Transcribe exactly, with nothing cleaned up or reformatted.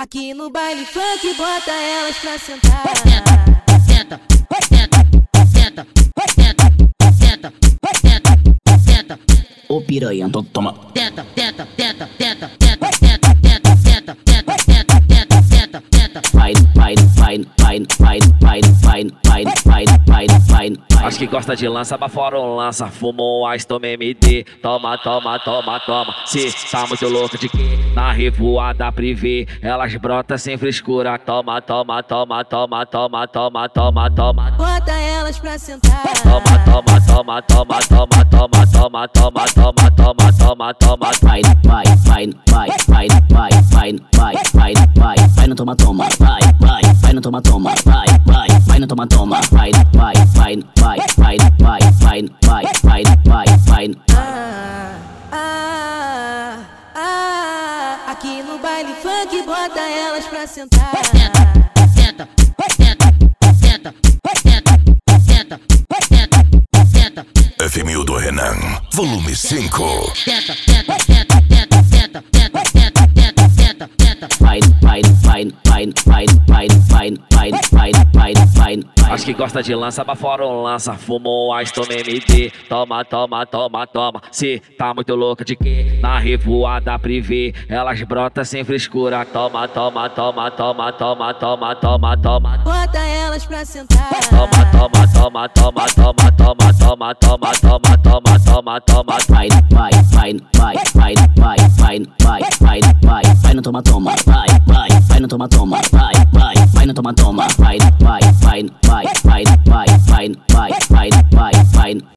Aqui no baile funk bota elas pra sentar. Senta, senta, senta, senta, senta, senta, senta. Ô piranha, então toma. Senta, senta, senta, senta, senta, senta, senta, senta, senta, senta, senta, senta, senta. Vai, vai, vai, vai, vai, vai, vai, vai, vai, vai, vai. Acho que gosta de lança, bafora um lança. Fumo um ice, toma M D. Toma, toma, toma, toma. Se tá muito louco de quê? Na revoada privê, elas brotam sem frescura. Toma, toma, toma, toma, toma, toma, toma, toma. Bota elas pra sentar. Toma, toma, toma, toma, toma, toma, toma, toma, toma, toma, toma, toma. Vai, vai, vai, vai, vai, vai, vai, vai, vai, vai, vai no toma, toma, vai, vai, vai no toma, toma, vai, vai, vai no toma, toma, vai, vai, vai, vai, vai, vai, vai, vai, vai, vai, vai. Ah, ah, ah, aqui no baile funk bota elas pra sentar. Senta, senta, senta, senta, senta, senta, senta, senta. F M do Renan, volume cinco. Senta, senta, senta, senta, senta, senta, senta, senta, senta, senta. Vai, vai, vai, vai, vai, vai, vai, vai, vai, vai, vai. Acho que gosta de lança, bafora um lança. Fumo um ice, toma M D. Toma, toma, toma, toma. Se tá muito louca de quê? Na revoada privê, elas brotam sem frescura. Toma, toma, toma, toma, toma, toma, toma, toma. Bota elas pra sentar. Toma, toma, toma, toma, toma, toma, toma, toma, toma, toma, toma, toma. Vai, vai, vai, vai, vai, vai, vai, vai, vai, vai, vai no toma, toma, vai, vai, vai no toma, toma, vai, vai, vai no toma, toma, vai, vai, vai, vai, vai, vai, vai, vai, vai, vai, vai.